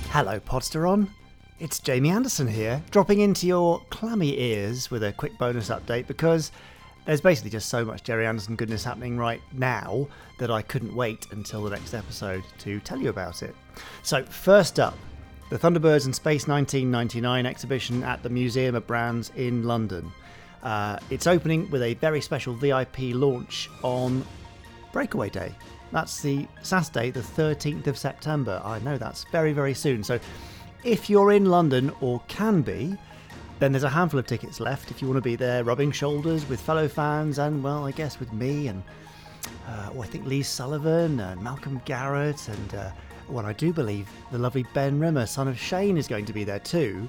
Hello, Podsteron. It's Jamie Anderson here, dropping into your clammy ears with a quick bonus update because there's basically just so much Gerry Anderson goodness happening right now that I couldn't wait until the next episode to tell you about it. So, first up, the Thunderbirds and Space 1999 exhibition at the Museum of Brands in London. It's opening with a very special VIP launch on Breakaway Day. That's the Saturday, the 13th of September. I know that's very, very soon. So if you're in London, or can be, then there's a handful of tickets left if you want to be there rubbing shoulders with fellow fans and, well, I guess with me and, I think Lee Sullivan and Malcolm Garrett and, well, I do believe the lovely Ben Rimmer, son of Shane, is going to be there too.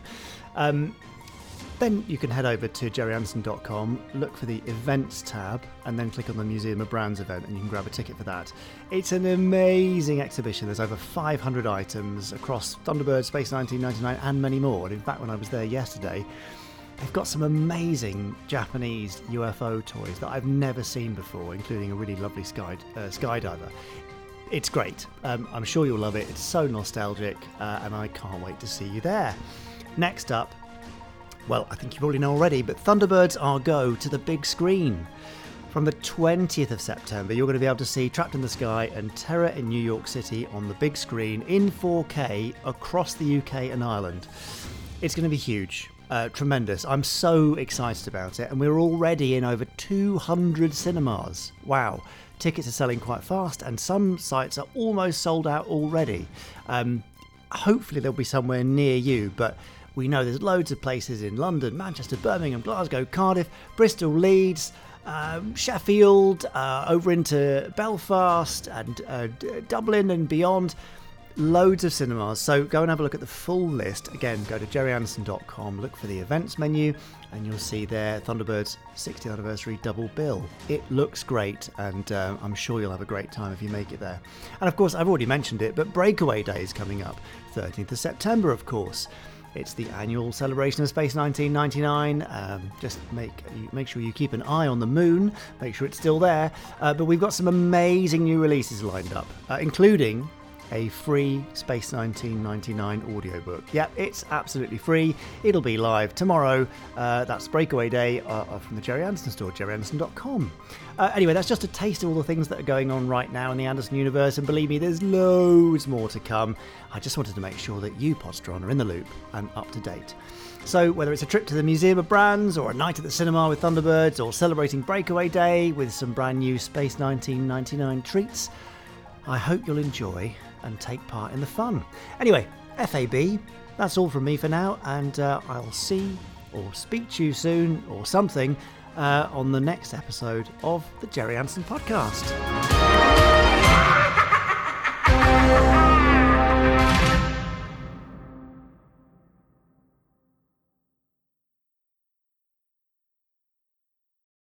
Then you can head over to jerryanderson.com, look for the events tab, and then click on the Museum of Brands event, and you can grab a ticket for that. It's an amazing exhibition. There's over 500 items across Thunderbird, Space 1999, and many more. And in fact, when I was there yesterday, they've got some amazing Japanese UFO toys that I've never seen before, including a really lovely skydiver. It's great. I'm sure you'll love it. It's so nostalgic, and I can't wait to see you there. Next up, well, I think you probably know already, but Thunderbirds are go to the big screen. From the 20th of September, you're going to be able to see Trapped in the Sky and Terror in New York City on the big screen in 4K across the UK and Ireland. It's going to be huge, tremendous. I'm so excited about it, and we're already in over 200 cinemas. Wow. Tickets are selling quite fast, and some sites are almost sold out already. Hopefully there'll be somewhere near you, but we know there's loads of places in London, Manchester, Birmingham, Glasgow, Cardiff, Bristol, Leeds, Sheffield, over into Belfast and Dublin and beyond. Loads of cinemas. So go and have a look at the full list. Again, go to jerryanderson.com, look for the events menu, and you'll see there Thunderbirds 60th anniversary double bill. It looks great, and I'm sure you'll have a great time if you make it there. And of course, I've already mentioned it, but Breakaway Day is coming up, 13th of September, of course. It's the annual celebration of Space 1999. Just make sure you keep an eye on the moon, make sure it's still there. But we've got some amazing new releases lined up, including a free Space 1999 audiobook. Yep, it's absolutely free. It'll be live tomorrow. That's Breakaway Day from the Gerry Anderson store, jerryanderson.com. Anyway, that's just a taste of all the things that are going on right now in the Anderson universe, and believe me, there's loads more to come. I just wanted to make sure that you, Podsteron, are in the loop and up to date. So whether it's a trip to the Museum of Brands, or a night at the cinema with Thunderbirds, or celebrating Breakaway Day with some brand new Space 1999 treats, I hope you'll enjoy and take part in the fun. Anyway, FAB, that's all from me for now, and I'll see or speak to you soon or something on the next episode of the Gerry Anderson podcast.